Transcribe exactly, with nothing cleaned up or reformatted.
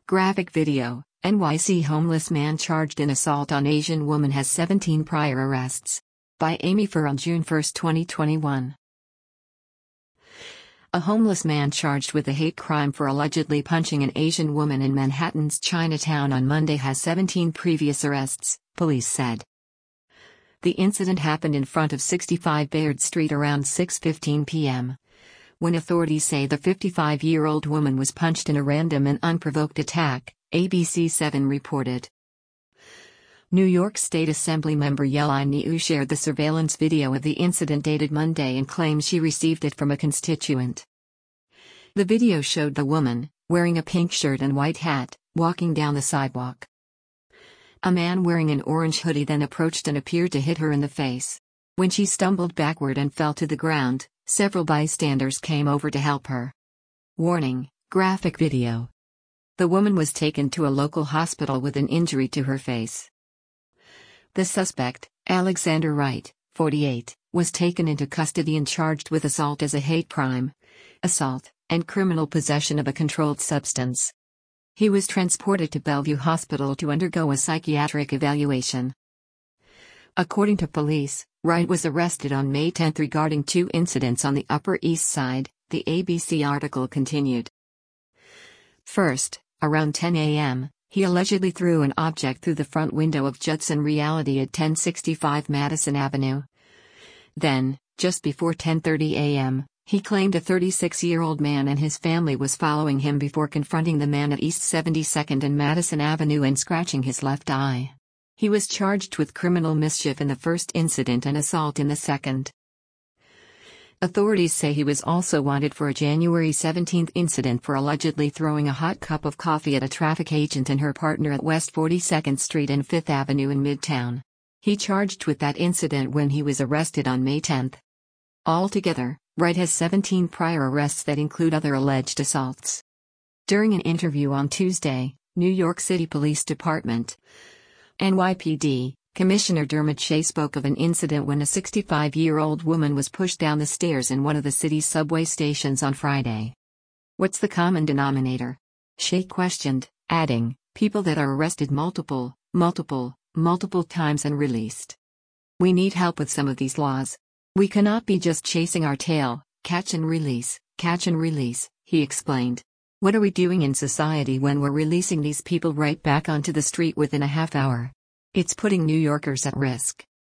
Graphic video: N Y C homeless man charged in assault on Asian woman has seventeen prior arrests. By Amy Fur on June first, twenty twenty-one. A homeless man charged with a hate crime for allegedly punching an Asian woman in Manhattan's Chinatown on Monday has seventeen previous arrests, police said. The incident happened in front of sixty-five Bayard Street around six fifteen p m when authorities say the fifty-five-year-old woman was punched in a random and unprovoked attack, A B C seven reported. New York State Assembly member Yeli Niu shared the surveillance video of the incident dated Monday and claimed she received it from a constituent. The video showed the woman, wearing a pink shirt and white hat, walking down the sidewalk. A man wearing an orange hoodie then approached and appeared to hit her in the face. When she stumbled backward and fell to the ground, several bystanders came over to help her. Warning: graphic video. The woman was taken to a local hospital with an injury to her face. The suspect, Alexander Wright, forty-eight, was taken into custody and charged with assault as a hate crime, assault, and criminal possession of a controlled substance. He was transported to Bellevue Hospital to undergo a psychiatric evaluation. According to police, Wright was arrested on May tenth regarding two incidents on the Upper East Side, the A B C article continued. First, around ten a m, he allegedly threw an object through the front window of Judson Realty at ten sixty-five Madison Avenue. Then, just before ten thirty a m, he claimed a thirty-six-year-old man and his family was following him before confronting the man at East seventy-second and Madison Avenue and scratching his left eye. He was charged with criminal mischief in the first incident and assault in the second. Authorities say he was also wanted for a January seventeenth incident for allegedly throwing a hot cup of coffee at a traffic agent and her partner at West forty-second Street and Fifth Avenue in Midtown. He charged with that incident when he was arrested on May tenth. Altogether, Wright has seventeen prior arrests that include other alleged assaults. During an interview on Tuesday, New York City Police Department N Y P D Commissioner Dermot Shea spoke of an incident when a sixty-five-year-old woman was pushed down the stairs in one of the city's subway stations on Friday. What's the common denominator? Shea questioned, adding, people that are arrested multiple, multiple, multiple times and released. We need help with some of these laws. We cannot be just chasing our tail, catch and release, catch and release, he explained. What are we doing in society when we're releasing these people right back onto the street within a half hour? It's putting New Yorkers at risk.